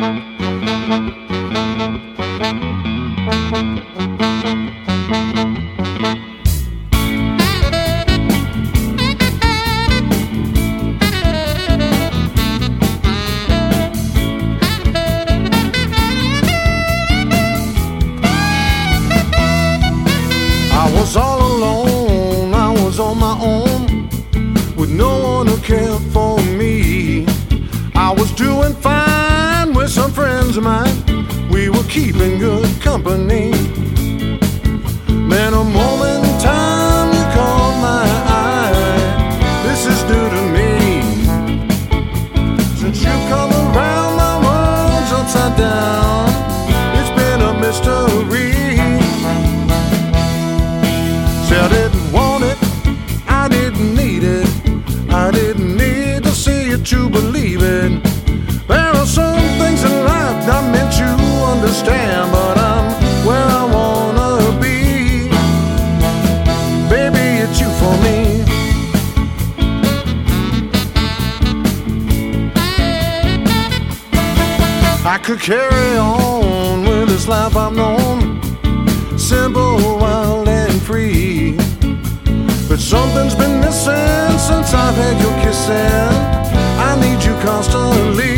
I was all alone, I was on my own, with no one who cared for me. I was doing fine with some friends of mine, we were keeping good company. Then a moment in time you caught my eye, this is new to me. Since you come around, my world's upside down, it's been a mystery. I didn't want it, I didn't need it, I didn't need to see it to believe it. There are some things in life not meant to understand, but I'm where I wanna be. Baby, it's you for me. I could carry on with this life I've known, simple, wild, and free. But something's been missing since I've had your kissing. I need you constantly.